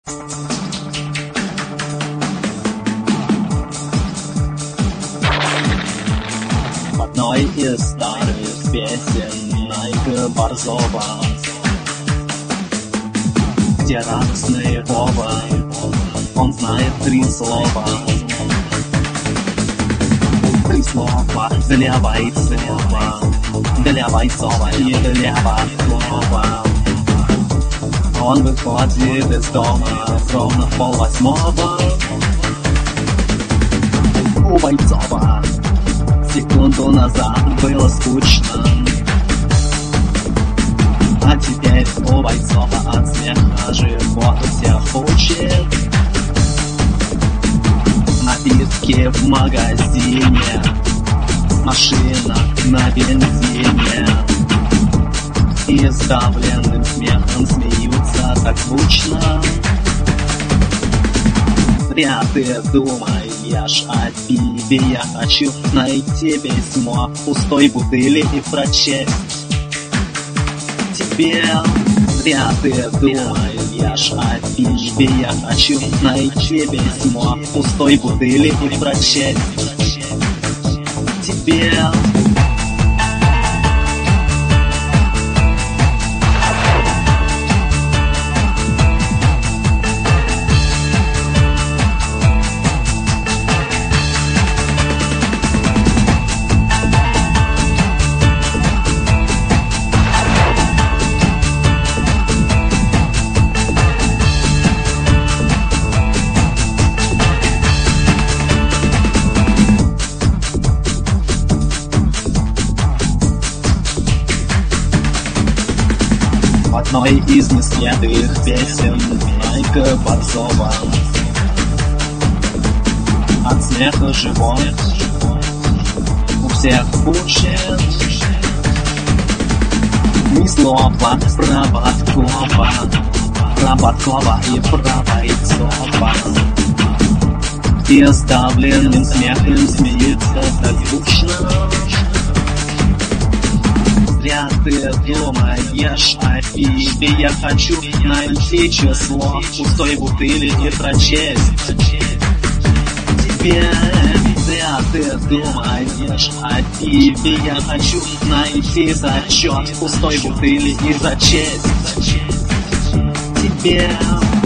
В одной из старых песен Найка Борзова, где радостный повар, он знает 3 слова. 3 слова для бойцова, для бойцова и для Борзова. Он выходит из дома ровно в 7:30. У Бойцова секунду назад было скучно, а теперь у Бойцова от смеха живот у всех учит. Напитки в магазине, машина на бензине, и сдавленным смехом смеются так звучно. Зря ты думаешь о пиве, я хочу найти письмо в пустой бутыли и прочесть тебе. Зря ты думаешь о пиве, я хочу найти письмо в пустой бутыли и прочесть тебе. В одной из неснятых песен Найка Борзова от смеха живот у всех учит. Ни слова про Боткова и про Бойцова, и оставленным смехом смеется так звучно. Зря ты думаешь о пиве, я хочу найти число в пустой бутыли и прочесть тебе. Зря ты думаешь о пиве, я хочу найти зачет в пустой бутыли и зачесть тебе.